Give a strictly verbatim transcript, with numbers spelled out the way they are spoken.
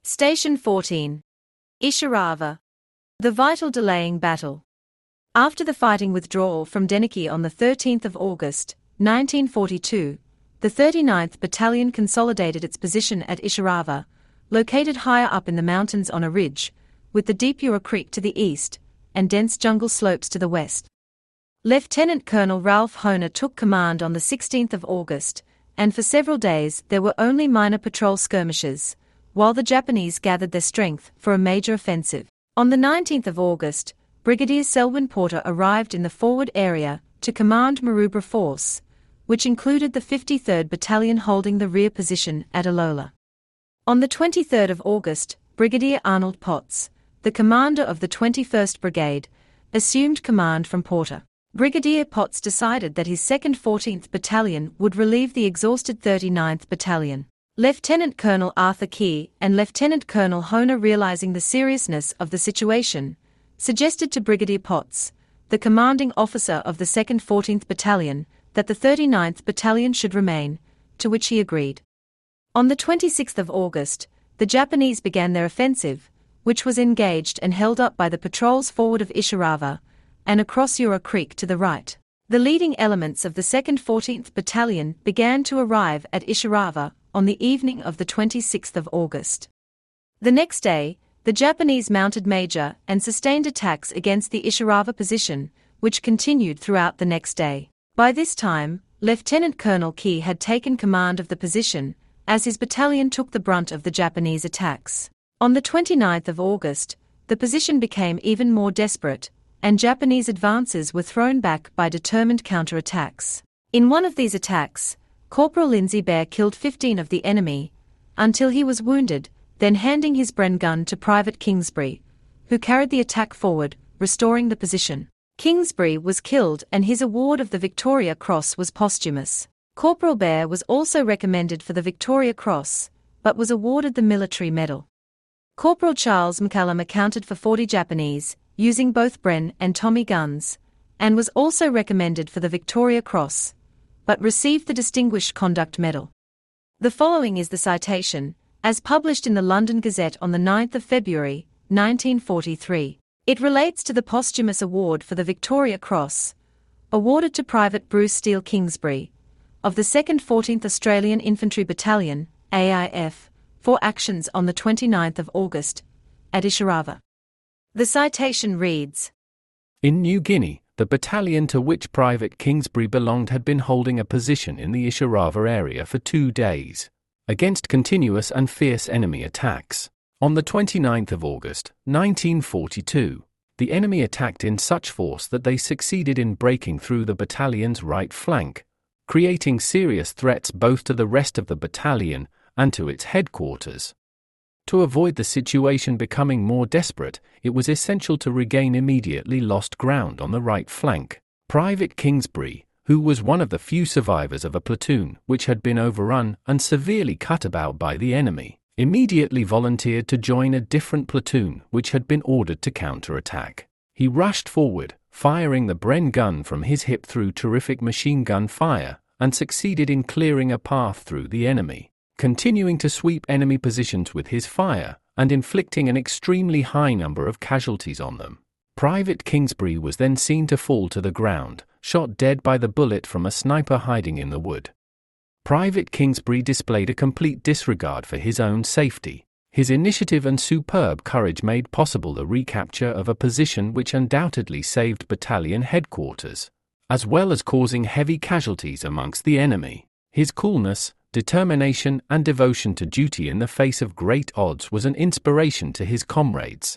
Station fourteen. Ishirava. The vital delaying battle. After the fighting withdrawal from Deniki on the thirteenth of August, nineteen forty-two, the thirty-ninth Battalion consolidated its position at Ishirava, located higher up in the mountains on a ridge, with the deep Ura Creek to the east, and dense jungle slopes to the west. Lieutenant Colonel Ralph Hohner took command on the sixteenth of August, and for several days there were only minor patrol skirmishes, while the Japanese gathered their strength for a major offensive. On the nineteenth of August, Brigadier Selwyn Porter arrived in the forward area to command Maroubra Force, which included the fifty-third Battalion holding the rear position at Alola. On the twenty-third of August, Brigadier Arnold Potts, the commander of the twenty-first Brigade, assumed command from Porter. Brigadier Potts decided that his second fourteenth Battalion would relieve the exhausted thirty-ninth Battalion. Lieutenant Colonel Arthur Key and Lieutenant Colonel Hohner, realizing the seriousness of the situation, suggested to Brigadier Potts, the commanding officer of the second fourteenth Battalion, that the thirty-ninth Battalion should remain, to which he agreed. On the twenty-sixth of August, the Japanese began their offensive, which was engaged and held up by the patrols forward of Ishirava, and across Ura Creek to the right. The leading elements of the second fourteenth Battalion began to arrive at Ishirava on the evening of the twenty-sixth of August. The next day, the Japanese mounted major and sustained attacks against the Ishirava position, which continued throughout the next day. By this time, Lieutenant Colonel Key had taken command of the position, as his battalion took the brunt of the Japanese attacks. On the twenty-ninth of August, the position became even more desperate, and Japanese advances were thrown back by determined counterattacks. In one of these attacks, Corporal Lindsay Bear killed fifteen of the enemy, until he was wounded, then handing his Bren gun to Private Kingsbury, who carried the attack forward, restoring the position. Kingsbury was killed and his award of the Victoria Cross was posthumous. Corporal Bear was also recommended for the Victoria Cross, but was awarded the Military Medal. Corporal Charles McCallum accounted for forty Japanese, using both Bren and Tommy guns, and was also recommended for the Victoria Cross, but received the Distinguished Conduct Medal. The following is the citation, as published in the London Gazette on the ninth of February, nineteen forty-three. It relates to the posthumous award for the Victoria Cross, awarded to Private Bruce Steele Kingsbury, of the second fourteenth Australian Infantry Battalion, A I F, for actions on the twenty-ninth of August, at Ishirava. The citation reads: In New Guinea, the battalion to which Private Kingsbury belonged had been holding a position in the Ishirava area for two days, against continuous and fierce enemy attacks. On the twenty-ninth of August, nineteen forty-two, the enemy attacked in such force that they succeeded in breaking through the battalion's right flank, creating serious threats both to the rest of the battalion and to its headquarters. To avoid the situation becoming more desperate, it was essential to regain immediately lost ground on the right flank. Private Kingsbury, who was one of the few survivors of a platoon which had been overrun and severely cut about by the enemy, immediately volunteered to join a different platoon which had been ordered to counterattack. He rushed forward, firing the Bren gun from his hip through terrific machine gun fire, and succeeded in clearing a path through the enemy, continuing to sweep enemy positions with his fire, and inflicting an extremely high number of casualties on them. Private Kingsbury was then seen to fall to the ground, shot dead by the bullet from a sniper hiding in the wood. Private Kingsbury displayed a complete disregard for his own safety. His initiative and superb courage made possible the recapture of a position which undoubtedly saved battalion headquarters, as well as causing heavy casualties amongst the enemy. His coolness, determination and devotion to duty in the face of great odds was an inspiration to his comrades,